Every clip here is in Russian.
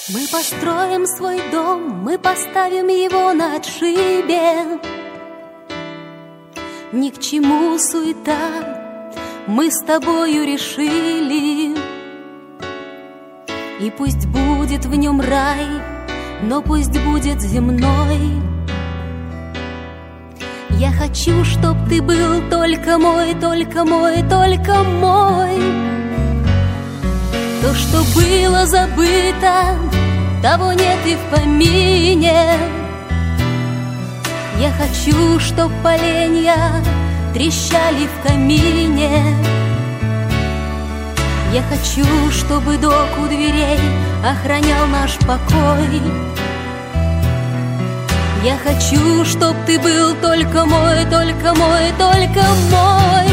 Мы построим свой дом, мы поставим его на отшибе. Ни к чему суета, мы с тобою решили. И пусть будет в нем рай, но пусть будет земной. Я хочу, чтоб ты был только мой, только мой, только мой. То, что было забыто, того нет и в помине. Я хочу, чтоб поленья трещали в камине. Я хочу, чтобы док у дверей охранял наш покой. Я хочу, чтоб ты был только мой, только мой, только мой.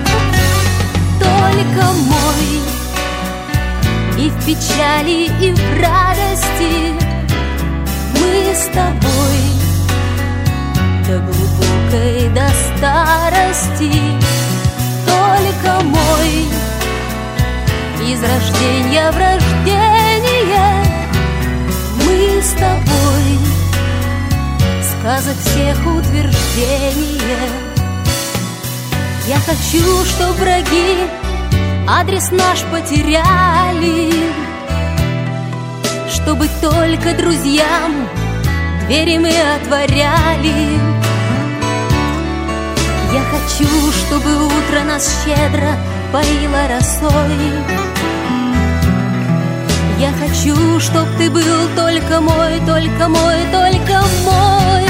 Только мой. И в печали, и в радости мы с тобой до глубокой, до старости. Только мой. Из рождения в рождение мы с тобой. Сказок всех утверждение. Я хочу, чтоб враги адрес наш потеряли, чтобы только друзьям двери мы отворяли. Я хочу, чтобы утро нас щедро поило росой. Я хочу, чтоб ты был только мой, только мой, только мой.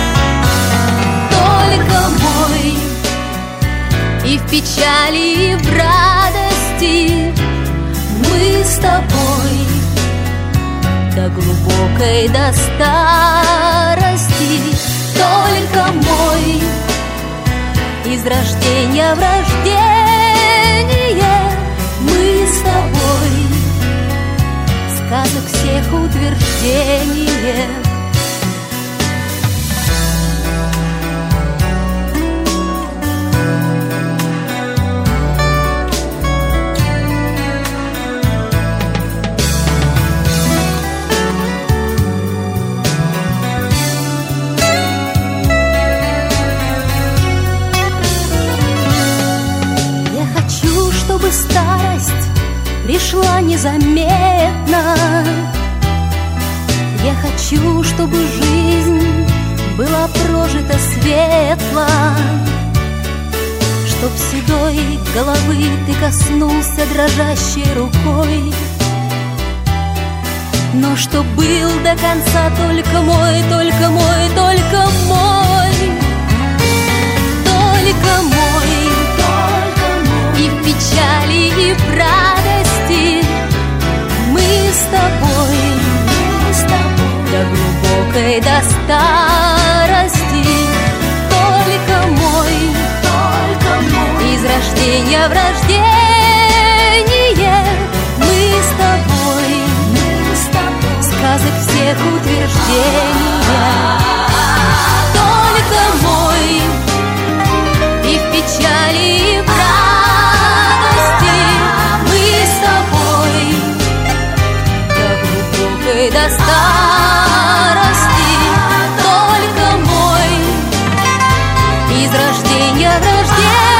Только мой. И в печали, и в радости мы с тобой до глубокой, до старости. Только мой. Из рождения в рождение мы с тобой. Сказок всех утверждение. Чтобы старость пришла незаметно. Я хочу, чтобы жизнь была прожита светло, чтоб седой головы ты коснулся дрожащей рукой, но чтоб был до конца только мой, только мой, только мой. Только мой. И в печали, и в радости мы с тобой до глубокой, до старости. Только мой. Из рождения в рождение мы с тобой. Сказок всех утверждения. Только мой. И в печали, и в радости до старости. Только мой. Из рождения в рождение